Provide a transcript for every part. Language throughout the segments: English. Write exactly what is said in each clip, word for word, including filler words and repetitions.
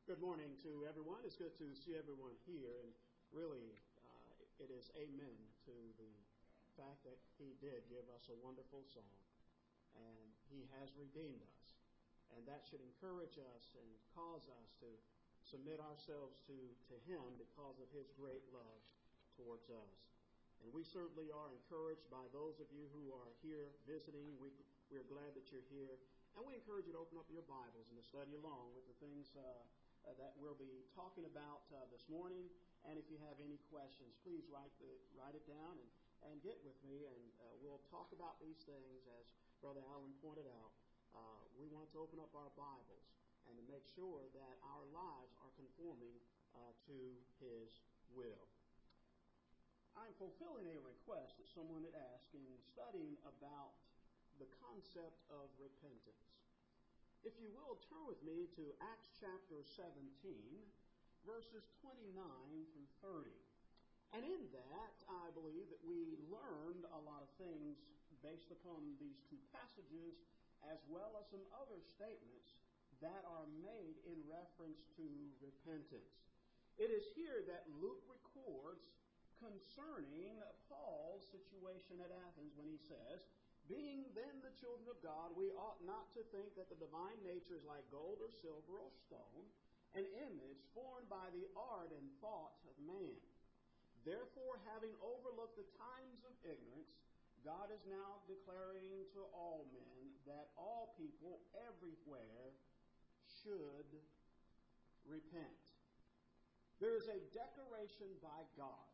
Good morning to everyone. It's good to see everyone here, and really uh, it is amen to the fact that He did give us a wonderful song, and He has redeemed us, and that should encourage us and cause us to submit ourselves to, to Him because of His great love towards us. And we certainly are encouraged by those of you who are here visiting. We, we're glad that you're here. And we encourage you to open up your Bibles and to study along with the things uh, uh, that we'll be talking about uh, this morning. And if you have any questions, please write the, write it down and, and get with me. And uh, we'll talk about these things as Brother Allen pointed out. Uh, we want to open up our Bibles and to make sure that our lives are conforming uh, to His will. I'm fulfilling a request that someone had asked in studying about the concept of repentance. If you will, turn with me to Acts chapter seventeen, verses twenty-nine through thirty. And in that, I believe that we learned a lot of things based upon these two passages, as well as some other statements that are made in reference to repentance. It is here that Luke records concerning Paul's situation at Athens when he says, "Being then the children of God, we ought not to think that the divine nature is like gold or silver or stone, an image formed by the art and thought of man. Therefore, having overlooked the times of ignorance, God is now declaring to all men that all people everywhere should repent." There is a declaration by God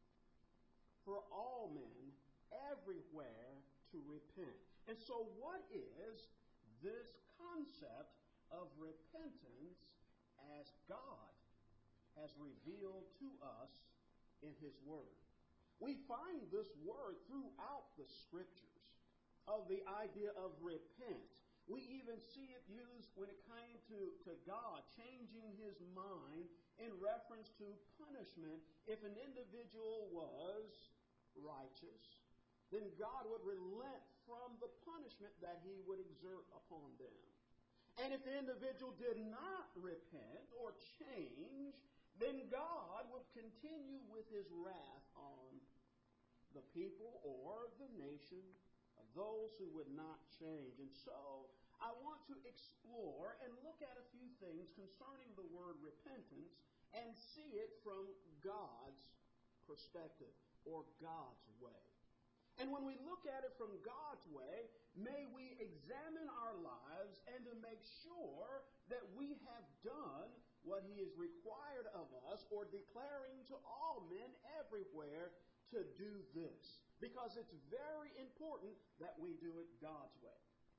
for all men everywhere to repent. And so what is this concept of repentance as God has revealed to us in His Word? We find this word throughout the Scriptures of the idea of repent. We even see it used when it came to, to God changing His mind in reference to punishment. If an individual was righteous, then God would relent from the punishment that He would exert upon them. And if the individual did not repent or change, then God would continue with His wrath on the people or the nation of those who would not change. And so I want to explore and look at a few things concerning the word repentance and see it from God's perspective or God's way. And when we look at it from God's way, may we examine our lives and to make sure that we have done what He is required of us, or declaring to all men everywhere to do this. Because it's very important that we do it God's way.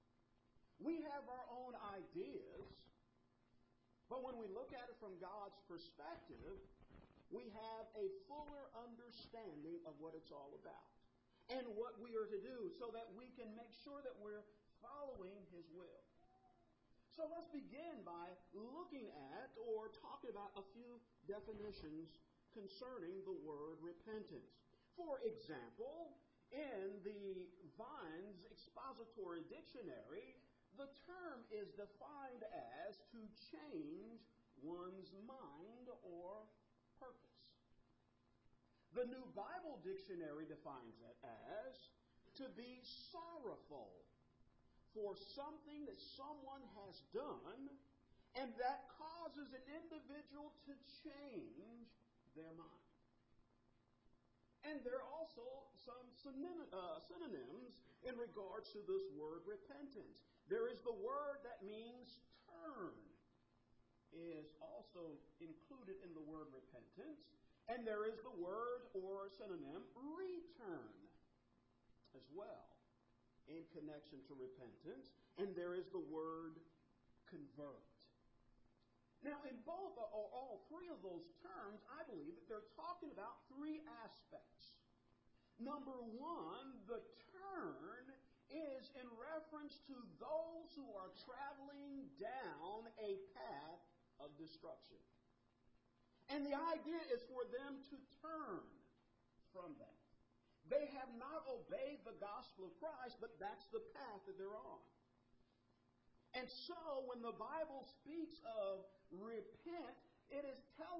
We have our own ideas, but when we look at it from God's perspective, we have a fuller understanding of what it's all about and what we are to do, so that we can make sure that we're following His will. So let's begin by looking at or talking about a few definitions concerning the word repentance. For example, in the Vine's Expository Dictionary, the term is defined as to change one's mind or purpose. The New Bible Dictionary defines it as to be sorrowful for something that someone has done and that causes an individual to change their mind. And there are also some synonyms in regards to this word repentance. There is the word that means turn, is also included in the word repentance. And there is the word or synonym return as well in connection to repentance. And there is the word convert. Now, in both or all three of those terms, I believe that they're talking about three aspects. Number one, the turn is in reference to those who are traveling down a path of destruction. And the idea is for them to turn from that. They have not obeyed the gospel of Christ, but that's the path that they're on. And so when the Bible speaks of repent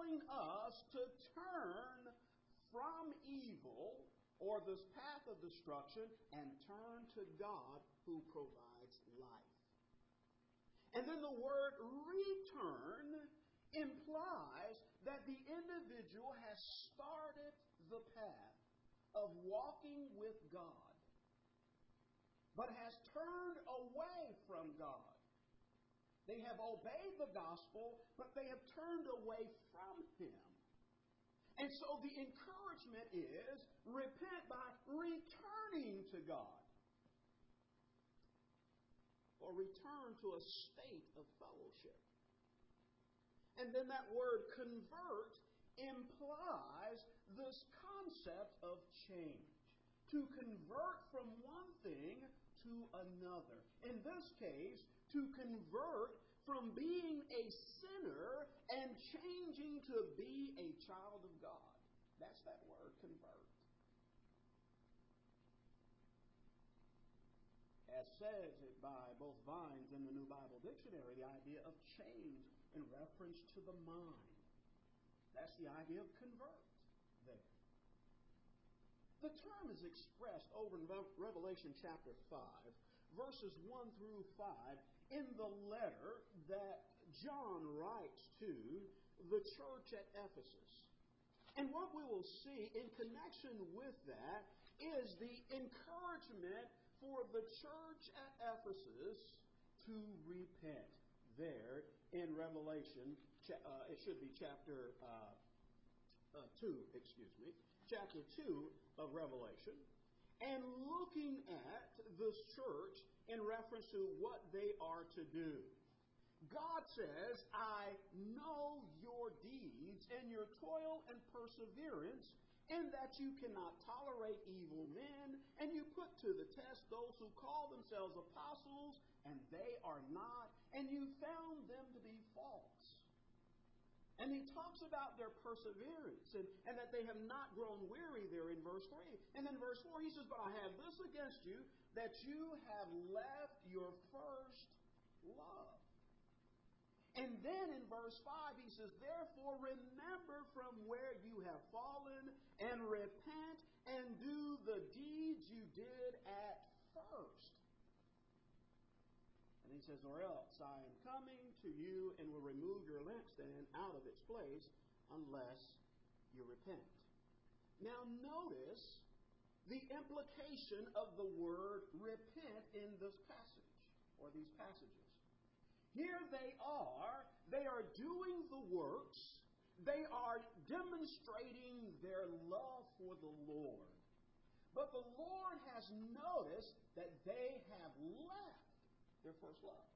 telling us to turn from evil or this path of destruction and turn to God who provides life. And then the word return implies that the individual has started the path of walking with God, but has turned away from God. They have obeyed the gospel, but they have turned away from Him. And so the encouragement is repent by returning to God, or return to a state of fellowship. And then that word convert implies this concept of change. To convert from one thing to another. In this case, to convert from being a sinner and changing to be a child of God. That's that word, convert. As says it by both Vines and the New Bible Dictionary, the idea of change in reference to the mind. That's the idea of convert there. The term is expressed over in Revelation chapter five, verses one through five, in the letter that John writes to the church at Ephesus. And what we will see in connection with that is the encouragement for the church at Ephesus to repent there in Revelation. Uh, it should be chapter uh, uh, two, excuse me, chapter two of Revelation, and looking at this church in reference to what they are to do. God says, I know your deeds and your toil and perseverance, and that you cannot tolerate evil men, and you put to the test those who call themselves apostles, and they are not, and you found them to be false. And he talks about their perseverance, and, and that they have not grown weary there in verse three. And then verse four, he says, but I have this against you, that you have left your first love. And then in verse five, he says, therefore remember from where you have fallen, and repent, and do the deeds you did at first. And he says, or else I am coming to you and will remove your lampstand out of its place unless you repent. Now notice the implication of the word repent in this passage, or these passages. Here they are, they are doing the works, they are demonstrating their love for the Lord. But the Lord has noticed that they have left their first love.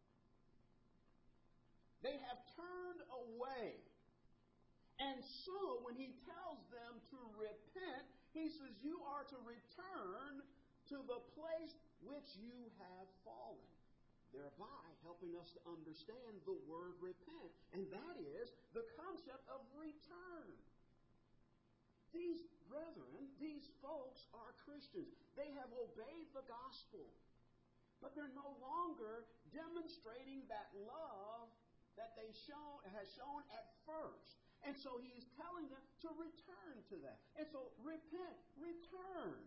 They have turned away. And so when he tells them to repent, he says you are to return to the place which you have fallen, thereby helping us to understand the word repent. And that is the concept of return. These brethren, these folks are Christians. They have obeyed the gospel. But they're no longer demonstrating that love that they show, has shown at first. And so he is telling them to return to that. And so repent, return.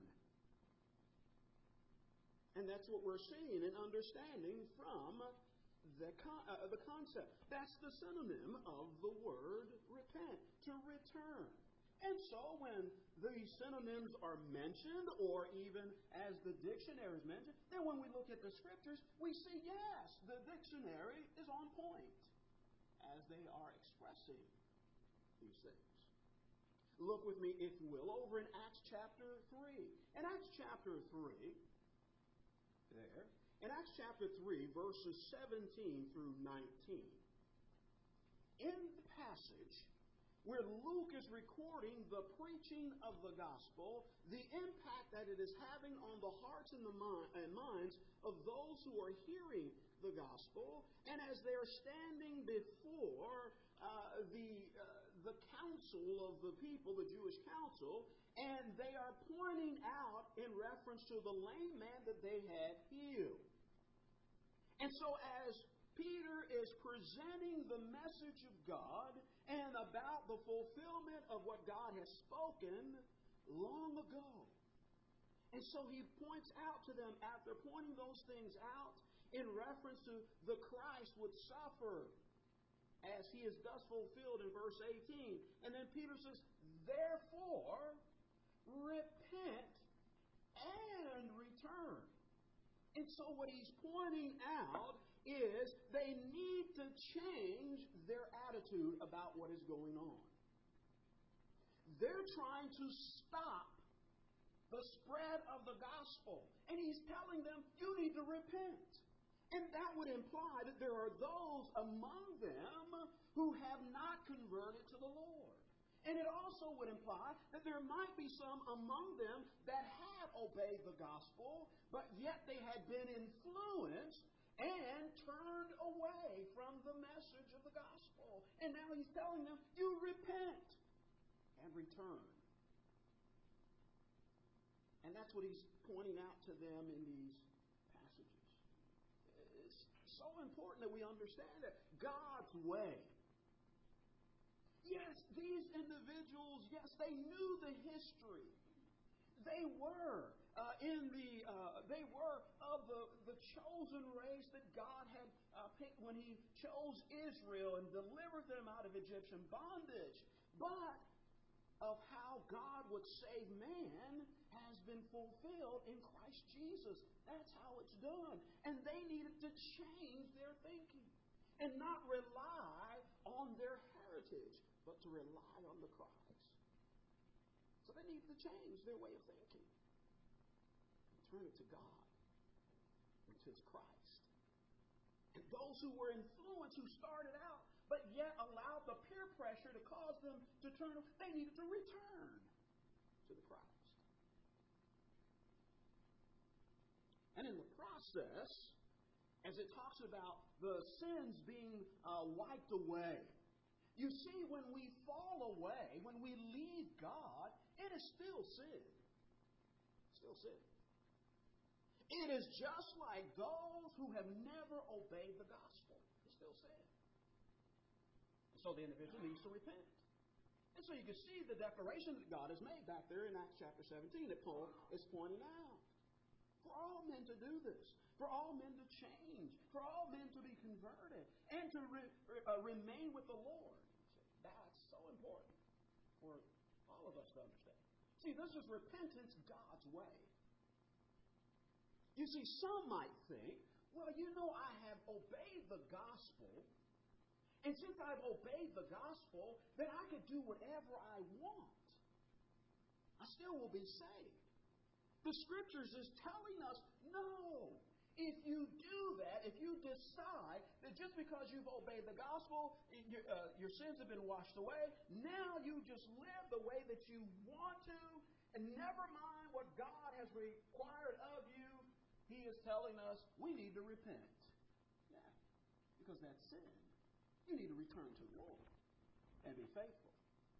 And that's what we're seeing and understanding from the, con- uh, the concept. That's the synonym of the word repent, to return. And so when these synonyms are mentioned, or even as the dictionary is mentioned, then when we look at the scriptures, we see, yes, the dictionary is on point as they are expressing these things. Look with me, if you will, over in Acts chapter three. In Acts chapter three, there, in Acts chapter three, verses seventeen through nineteen, in the passage where Luke is recording the preaching of the gospel, the impact that it is having on the hearts and the mind, and minds of those who are hearing the gospel, and as they are standing before uh, the uh, the council of the people, the Jewish council, and they are pointing out in reference to the lame man that they had healed. And so as Peter is presenting the message of God and about the fulfillment of what God has spoken long ago. And so he points out to them, after pointing those things out, in reference to the Christ would suffer as he is thus fulfilled in verse eighteen. And then Peter says, therefore, repent and return. And so what he's pointing out is they need to change their attitude about what is going on. They're trying to stop the spread of the gospel. And he's telling them, you need to repent. And that would imply that there are those among them who have not converted to the Lord. And it also would imply that there might be some among them that had obeyed the gospel, but yet they had been influenced and turned away from the message of the gospel. And now he's telling them, you repent and return. And that's what he's pointing out to them in these passages. It's so important that we understand that God's way. Yes, these individuals, yes, they knew the history. They were uh, in the, uh, they were of the, the chosen race that God had uh, picked when he chose Israel and delivered them out of Egyptian bondage. But of how God would save man has been fulfilled in Christ Jesus. That's how it's done. And they needed to change their thinking and not rely on their heritage, but to rely on the Christ. So they needed to change their way of thinking and turn it to God and to His Christ. And those who were influenced, who started out, but yet allowed the peer pressure to cause them to turn, they needed to return to the Christ. And in the process, as it talks about the sins being uh, wiped away, you see, when we fall away, when we leave God, it is still sin. Still sin. It is just like those who have never obeyed the gospel. It's still sin. And so the individual needs to repent. And so you can see the declaration that God has made back there in Acts chapter seventeen that Paul is pointing out. For all men to do this. For all men to change. For all men to be converted. And to re, uh, remain with the Lord. That's so important for all of us to understand. See, this is repentance God's way. You see, some might think, well, you know, I have obeyed the gospel, and since I've obeyed the gospel, then I can do whatever I want. I still will be saved. The Scriptures is telling us, no. If you do that, if you decide that just because you've obeyed the gospel, your, uh, your sins have been washed away, now you just live the way that you want to, and never mind what God has required of you, He is telling us we need to repent. Yeah, because that's sin. You need to return to the Lord and be faithful.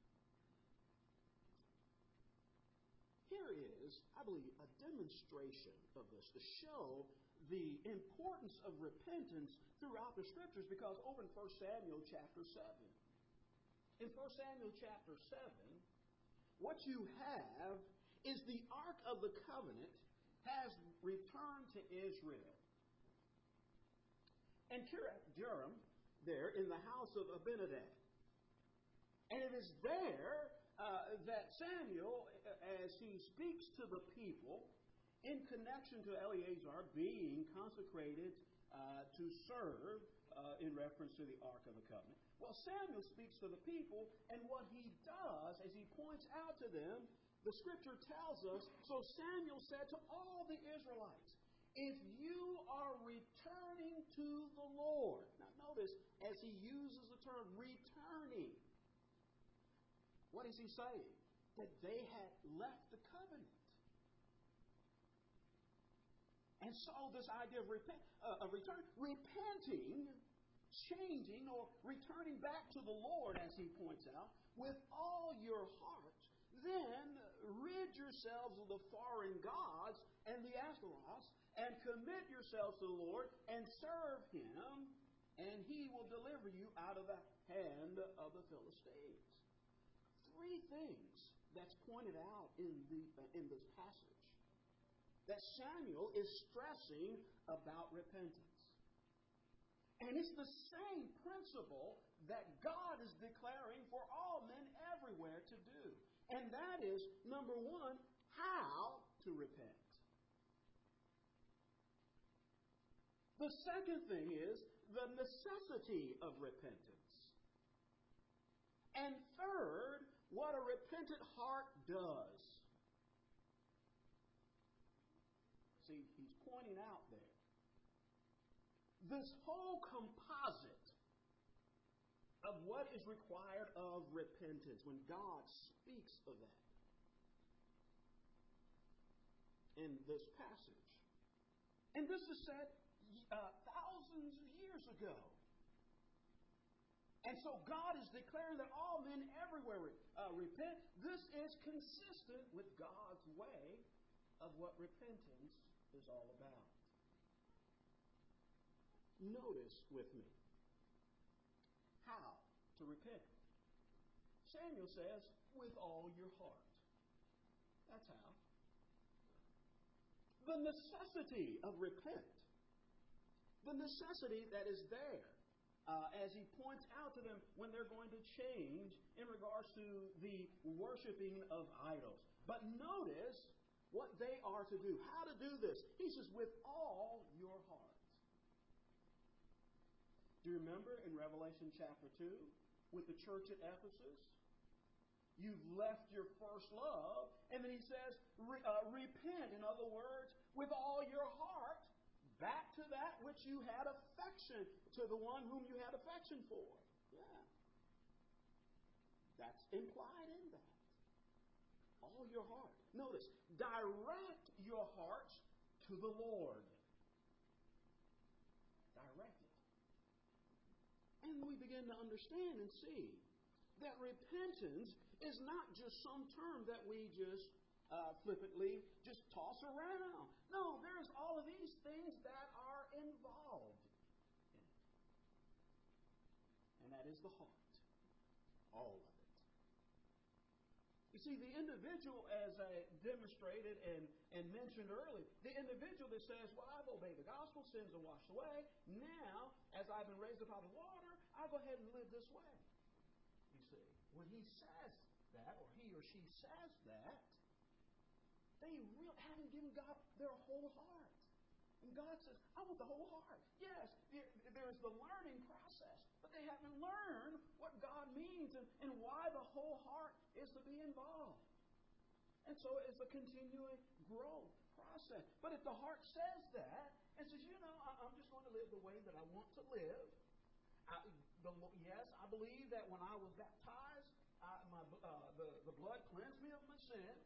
Here is, I believe, a demonstration of this to show the importance of repentance throughout the Scriptures, because over in First Samuel chapter seven, in First Samuel chapter seven, what you have is the Ark of the Covenant has returned to Israel. And Kiriath Jearim, there in the house of Abinadab. And it is there uh, that Samuel, as he speaks to the people, in connection to Eleazar being consecrated uh, to serve uh, in reference to the Ark of the Covenant. Well, Samuel speaks to the people, and what he does, as he points out to them, the Scripture tells us, so Samuel said to all the Israelites, if you are returning to the Lord, now notice, as he uses the term returning, what is he saying? That they had left the covenant. And so this idea of, repent, uh, of return, repenting, changing, or returning back to the Lord, as he points out, with all your heart, then rid yourselves of the foreign gods and the Ashtaroths, and commit yourselves to the Lord, and serve Him, and He will deliver you out of the hand of the Philistines. three things that's pointed out in, the, uh, in this passage that Samuel is stressing about repentance. And it's the same principle that God is declaring for all men everywhere to do. And that is, number one, how to repent. The second thing is the necessity of repentance. And third, what a repentant heart does. See, he's pointing out there. This whole composite of what is required of repentance when God speaks of that in this passage. And this is said uh, thousands of years ago. And so God is declaring that all men everywhere uh, repent. This is consistent with God's way of what repentance is all about. Notice with me how to repent. Samuel says, with all your heart. That's how. The necessity of repent. The necessity that is there. Uh, as he points out to them when they're going to change in regards to the worshiping of idols. But notice what they are to do, how to do this. He says, with all your heart. Do you remember in Revelation chapter two with the church at Ephesus? You've left your first love. And then he says, re, uh, repent, in other words, with all your heart, back to that which you had affection, to the one whom you had affection for. Yeah. That's implied in that. All your heart. Notice, direct your hearts to the Lord. Direct it. And we begin to understand and see that repentance is not just some term that we just uh, flippantly just toss around. No, there's all of these things that are involved in it. And that is the heart. All of it. You see, the individual, as I demonstrated and, and mentioned earlier, the individual that says, well, I've obeyed the gospel, sins are washed away. Now, as I've been raised up out of the water, I'll go ahead and live this way. You see, when he says that, or he or she says that, they really haven't given God their whole heart. And God says, I want the whole heart. Yes, there's the learning process, but they haven't learned what God means and, and why the whole heart is to be involved. And so it's a continuing growth process. But if the heart says that and says, you know, I'm just going to live the way that I want to live. I, the, yes, I believe that when I was baptized, I, my, uh, the, the blood cleansed me of my sins.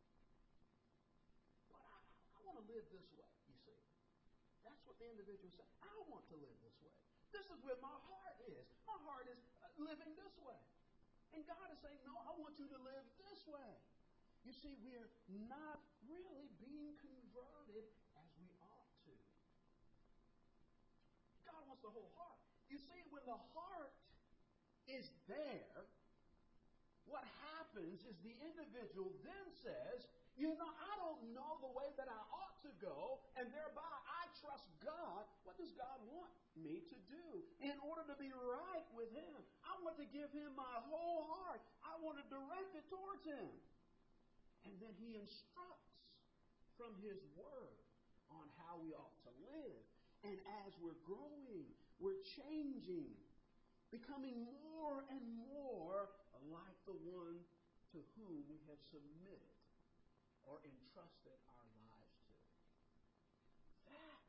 But I, I want to live this way, you see. That's what the individual says. I want to live this way. This is where my heart is. My heart is living this way. And God is saying, no, I want you to live this way. You see, we're not really being converted as we ought to. God wants the whole heart. You see, when the heart is there, what happens is the individual then says, you know, I don't know the way that I ought to go, and thereby I trust God. What does God want me to do in order to be right with Him? I want to give Him my whole heart. I want to direct it towards Him. And then He instructs from His Word on how we ought to live. And as we're growing, we're changing, becoming more and more like the one to whom we have submitted or entrusted our lives to. That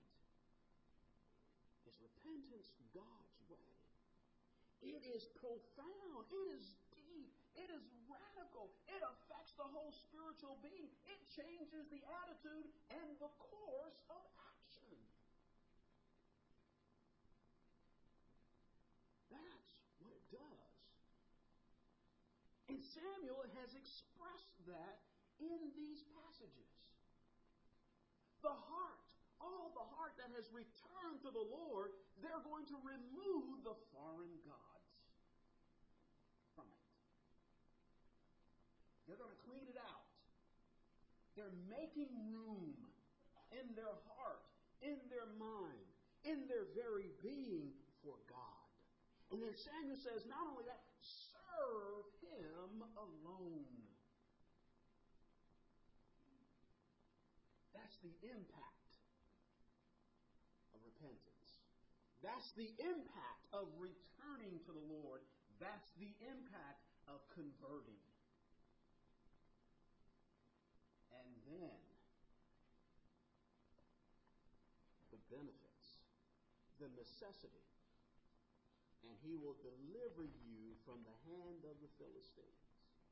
is repentance God's way. It is profound. It is deep. It is radical. It affects the whole spiritual being. It changes the attitude and the course of action. That's what it does. And Samuel has expressed that in these passages. The heart, all the heart that has returned to the Lord, they're going to remove the foreign gods from it. They're going to clean it out. They're making room in their heart, in their mind, in their very being for God. And then Samuel says, not only that, serve Him alone. That's the impact of repentance. That's the impact of returning to the Lord. That's the impact of converting. And then the benefits, the necessity. And He will deliver you from the hand of the Philistines.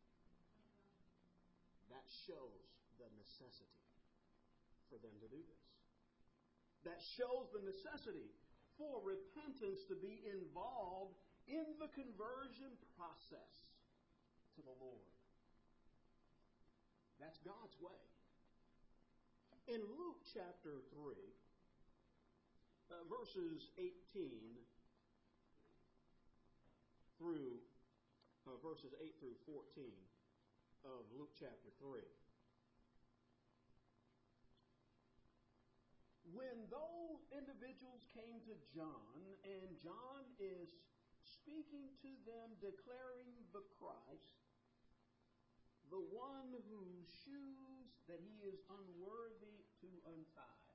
That shows the necessity for them to do this. That shows the necessity for repentance to be involved in the conversion process to the Lord. That's God's way. In Luke chapter three, uh, verses eighteen through uh, verses eight through fourteen of Luke chapter three. When those individuals came to John, and John is speaking to them, declaring the Christ, the one whose shoes that he is unworthy to untie.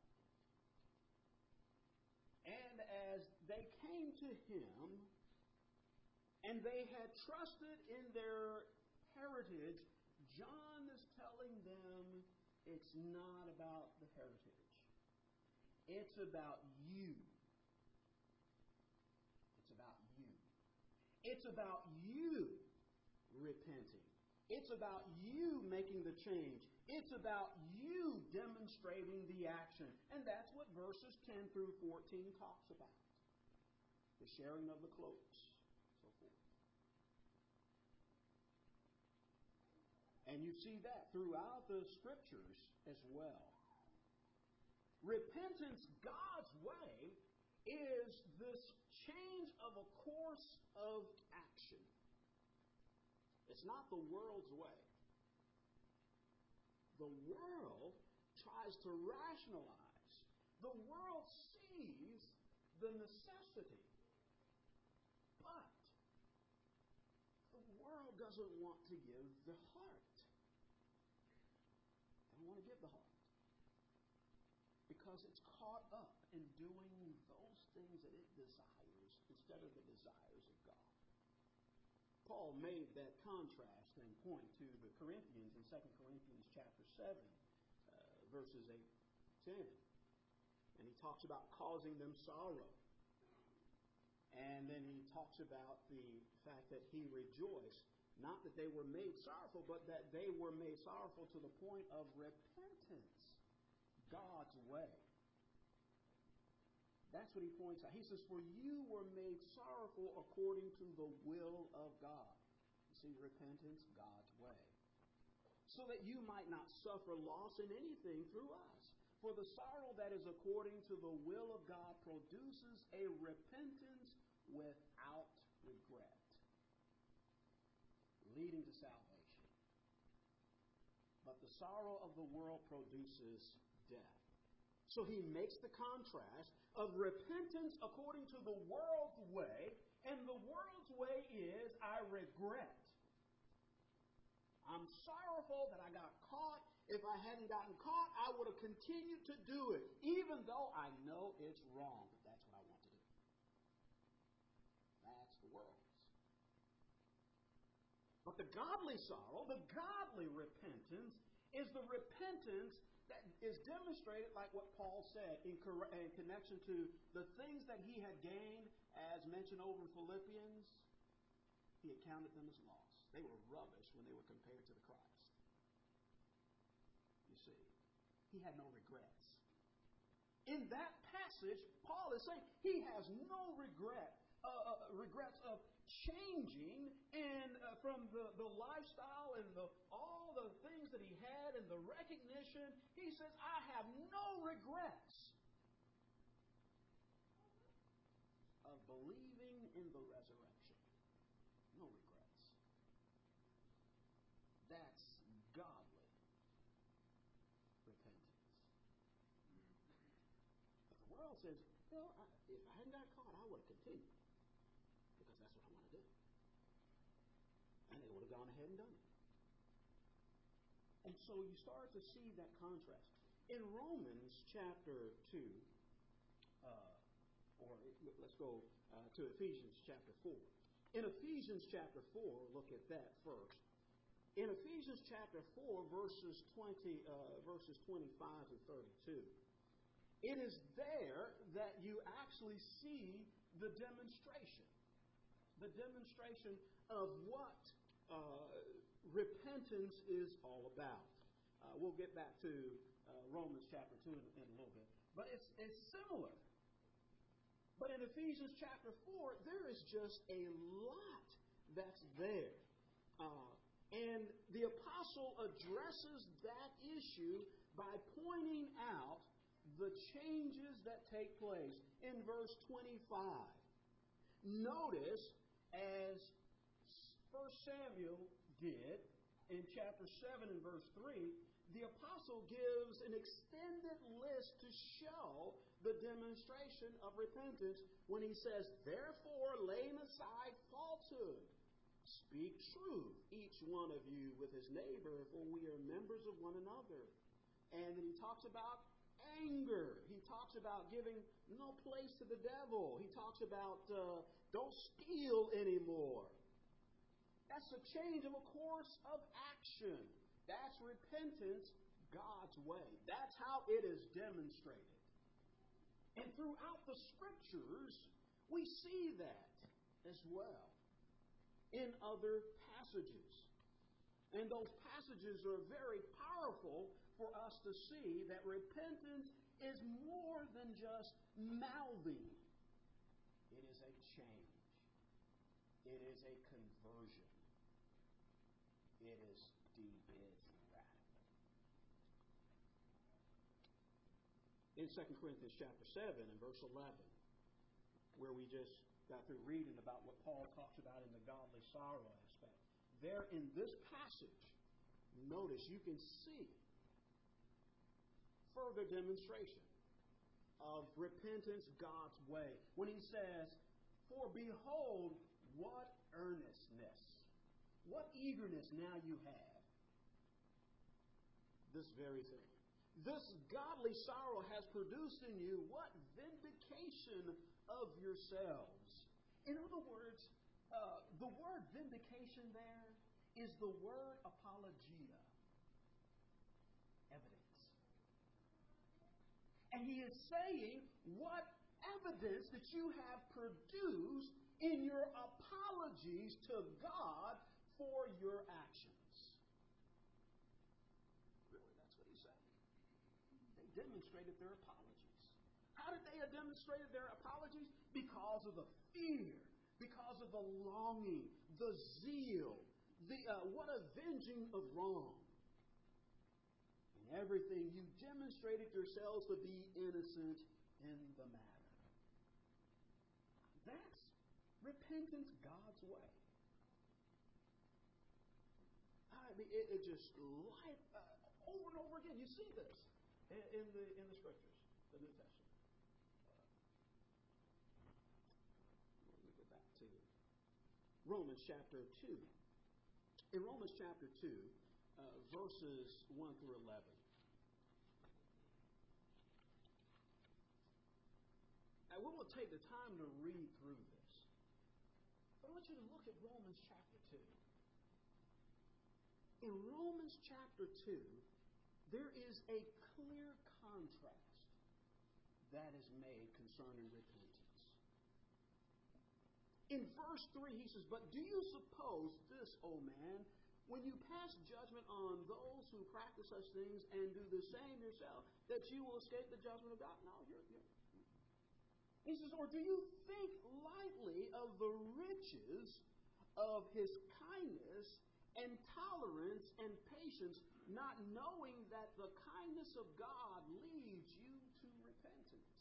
And as they came to him, and they had trusted in their heritage, John is telling them it's not about the heritage. It's about you. It's about you. It's about you repenting. It's about you making the change. It's about you demonstrating the action. And that's what verses ten through fourteen talks about. The sharing of the cloaks, so forth. And you see that throughout the scriptures as well. Repentance, God's way, is this change of a course of action. It's not the world's way. The world tries to rationalize. The world sees the necessity. But the world doesn't want to give the heart. They don't want to give the heart. Because it's caught up in doing those things that it desires instead of the desires of God. Paul made that contrast and point to the Corinthians in Second Corinthians chapter seven, uh, verses eight to ten. And he talks about causing them sorrow. And then he talks about the fact that he rejoiced, not that they were made sorrowful, but that they were made sorrowful to the point of repentance. God's way. That's what he points out. He says, for you were made sorrowful according to the will of God. You see, repentance, God's way. So that you might not suffer loss in anything through us. For the sorrow that is according to the will of God produces a repentance without regret, leading to salvation. But the sorrow of the world produces death. So he makes the contrast of repentance according to the world's way, and the world's way is, I regret. I'm sorrowful that I got caught. If I hadn't gotten caught, I would have continued to do it, even though I know it's wrong, but that's what I want to do. That's the world's. But the godly sorrow, the godly repentance, is the repentance that is demonstrated like what Paul said in, cor- in connection to the things that he had gained, as mentioned over in Philippians. He had counted them as loss. They were rubbish when they were compared to the Christ. You see, he had no regrets. In that passage, Paul is saying he has no regret, uh, uh, regrets of changing and uh, from the, the lifestyle and the, all the things that he had and the recognition. He says, I have no regrets of believing in the resurrection. No regrets. That's says, you know, I, if I hadn't got caught, I would have continued because that's what I want to do. And they would have gone ahead and done it. And so you start to see that contrast. In Romans chapter two, uh, or let's go uh, to Ephesians chapter four. In Ephesians chapter four, look at that first. In Ephesians chapter four, verses twenty, uh, verses twenty-five to thirty-two, it is there that you actually see the demonstration, the demonstration of what uh, repentance is all about. Uh, we'll get back to uh, Romans chapter two in, in a little bit, but it's it's similar. But in Ephesians chapter four, there is just a lot that's there. Uh, and the apostle addresses that issue by pointing out the changes that take place in verse twenty-five. Notice, as First Samuel did in chapter seven and verse three, the apostle gives an extended list to show the demonstration of repentance when he says, therefore, laying aside falsehood, speak truth, each one of you with his neighbor, for we are members of one another. And then he talks about anger. He talks about giving no place to the devil. He talks about uh, don't steal anymore. That's a change of a course of action. That's repentance God's way. That's how it is demonstrated. And throughout the Scriptures, we see that as well in other passages. And those passages are very powerful for us to see that repentance is more than just mouthing. It is a change. It is a conversion. It is deep. It is radical. In Second Corinthians chapter seven and verse eleven, where we just got through reading about what Paul talks about in the godly sorrow aspect, there in this passage, notice you can see further demonstration of repentance God's way. When he says, for behold, what earnestness, what eagerness now you have. This very thing. This godly sorrow has produced in you what? Vindication of yourselves. In other words, uh, the word vindication there is the word apologia. Evidence. And he is saying what evidence that you have produced in your apologies to God for your actions. Really, that's what he's saying. They demonstrated their apologies. How did they demonstrate their apologies? Because of the fear, because of the longing, the zeal, the uh, what avenging of wrong. In everything, you demonstrated yourselves to be innocent in the matter. That's repentance God's way. I mean, it, it just life uh, over and over again. You see this in, in the in the Scriptures, the New Testament. Uh, let me go back to Romans chapter two. In Romans chapter two, uh, verses one through eleven. Now, we won't take the time to read through this, but I want you to look at Romans chapter two. In Romans chapter two, there is a clear contrast that is made concerning repentance. In verse three, he says, but do you suppose this, O man, when you pass judgment on those who practice such things and do the same yourself, that you will escape the judgment of God? No, you're... you're He says, or do you think lightly of the riches of his kindness and tolerance and patience, not knowing that the kindness of God leads you to repentance?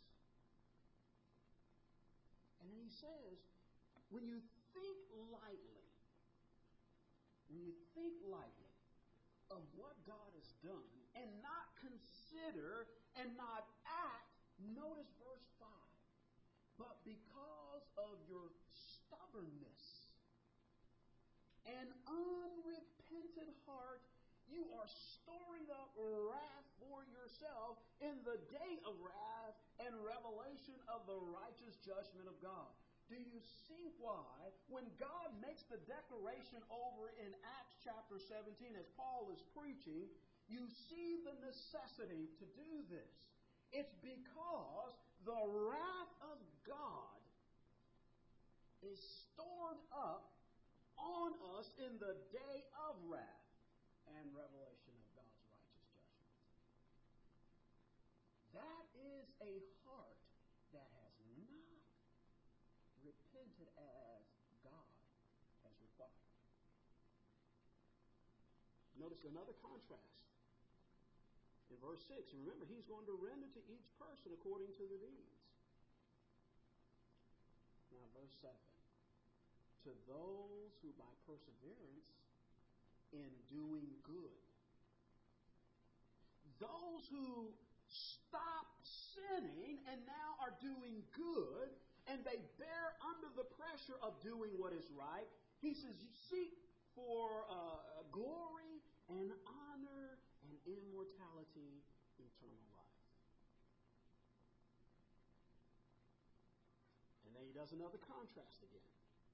And then he says, when you think lightly, when you think lightly of what God has done and not consider and not act, notice verse five. But because of your stubbornness and unrepentant heart, you are storing up wrath for yourself in the day of wrath and revelation of the righteous judgment of God. Do you see why, when God makes the declaration over in Acts chapter seventeen, as Paul is preaching, you see the necessity to do this? It's because the wrath of God is stored up on us in the day of wrath and revelation of God's righteous judgment. That is a heart that has not repented as God has required. Notice another contrast. In verse six, remember, he's going to render to each person according to the deeds. Now, verse seven. To those who by perseverance in doing good, those who stop sinning and now are doing good, and they bear under the pressure of doing what is right, he says, you seek for uh, glory and honor and immortality, eternal life. And then he does another contrast again.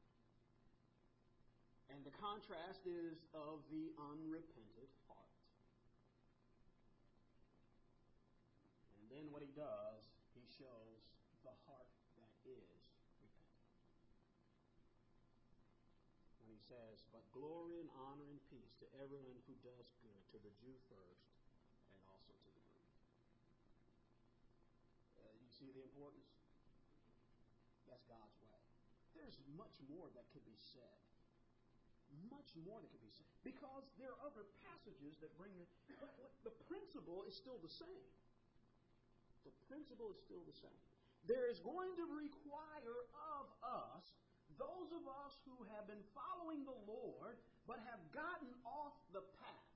And the contrast is of the unrepentant heart. And then what he does, he shows the heart that is repentant. When he says, but glory and honor and peace to everyone who does good, to the Jew first, and also to the Greek. Uh, you see the importance? That's God's way. There's much more that could be said. Much more that could be said. Because there are other passages that bring it. But the principle is still the same. The principle is still the same. There is going to require of us, those of us who have been following the Lord, but have gotten off the path,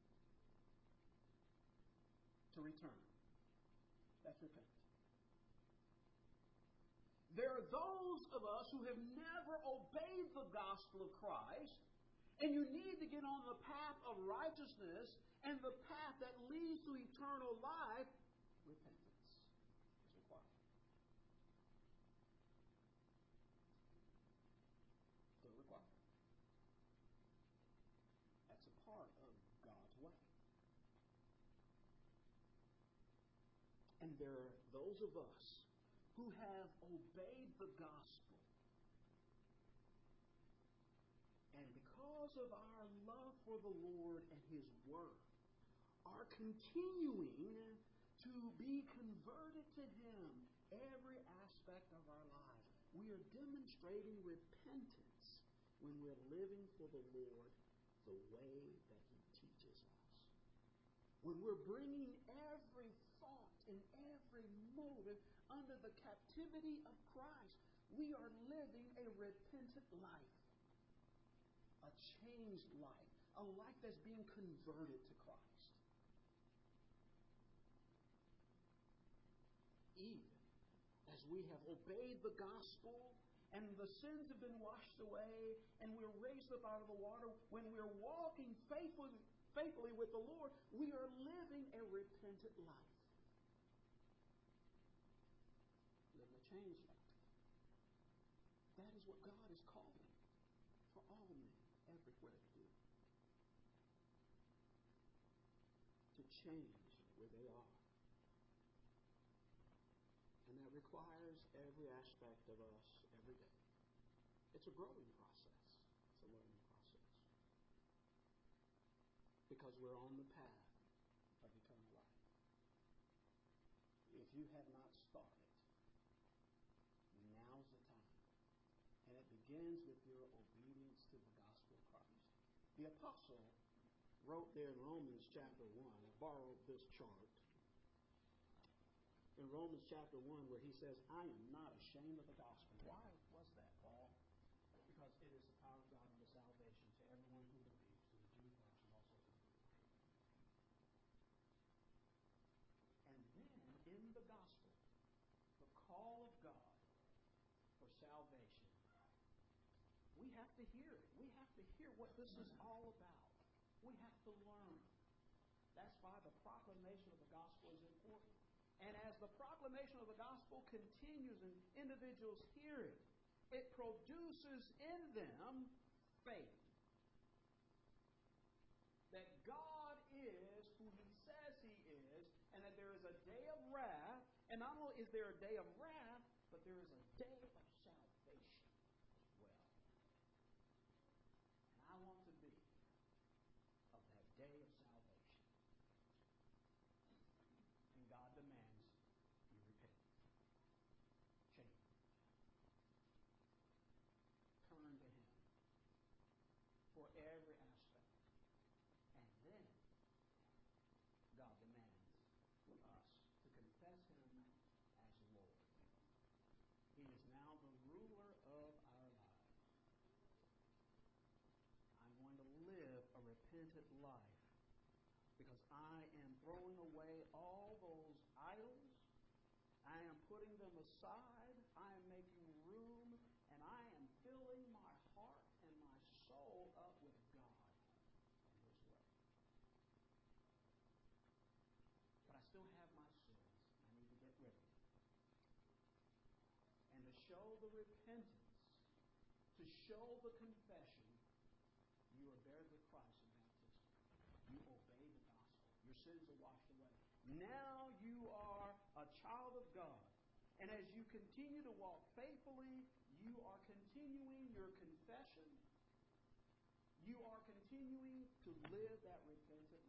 to return. That's repentance. There are those of us who have never obeyed the gospel of Christ, and you need to get on the path of righteousness and the path that leads to eternal life. Repentance is required. Still required. That's a part of God's way. And there are those of us who have obeyed the gospel. And because of our love for the Lord and His Word, are continuing to be converted to Him every aspect of our lives. We are demonstrating repentance when we're living for the Lord the way that He teaches us. When we're bringing every thought and every motive under the captivity of Christ, we are living a repentant life, a changed life, a life that's being converted to Christ. Even as we have obeyed the gospel and the sins have been washed away and we're raised up out of the water, when we're walking faithfully, faithfully with the Lord, we are living a repentant life. Living a changed life. That is what God is calling for all men everywhere to do. To change where they are. And that requires every aspect of us every day. It's a growing process. It's a learning process. Because we're on the path of eternal life. If you have not started, now's the time. And it begins with your obedience to the gospel of Christ. The apostle wrote there in Romans chapter one, I borrowed this chart. In Romans chapter one, where he says, I am not ashamed of the gospel. Why was that, Paul? Because it is the power of God unto salvation to everyone who believes, to the Jew first and also to the Greek. And then in the gospel, the call of God have to hear it. We have to hear what this is all about. We have to learn. That's why the proclamation of the gospel is important. And as the proclamation of the gospel continues and individuals hear it, it produces in them faith. That God is who He says He is, and that there is a day of wrath. And not only is there a day of wrath, but there is a day of salvation as well. And I want to be of that day of salvation. And God demands you repent. Change. Turn to Him for every aspect. And then God demands us to confess Him as Lord. He is now the ruler of our lives. I'm going to live a repentant life because I am throwing away all those idols. I am putting them aside. I am making room, and I am filling my heart and my soul up with God and His way. But I still have my sins. I need to get rid of them. And to show the repentance, to show the confession, you are buried with Christ in baptism. You obey the gospel. Your sins are washed away. Now you are a child of God. And as you continue to walk faithfully, you are continuing your confession. You are continuing to live that repentant